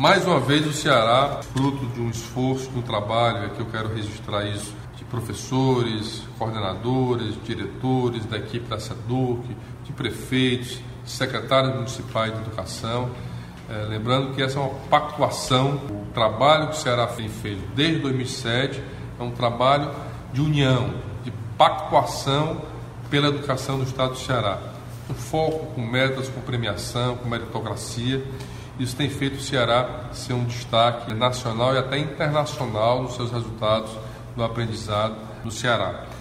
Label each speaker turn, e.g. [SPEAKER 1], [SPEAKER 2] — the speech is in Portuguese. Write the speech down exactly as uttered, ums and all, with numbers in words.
[SPEAKER 1] Mais uma vez o Ceará, fruto de um esforço, de um trabalho, aqui eu quero registrar isso, de professores, coordenadores, diretores da equipe da SEDUC, de prefeitos, de secretários municipais de educação. É, lembrando que essa é uma pactuação, o trabalho que o Ceará tem feito desde dois mil e sete é um trabalho de união, de pactuação pela educação do Estado do Ceará. Um foco com metas, com premiação, com meritocracia. Isso tem feito o Ceará ser um destaque nacional e até internacional nos seus resultados do aprendizado no Ceará.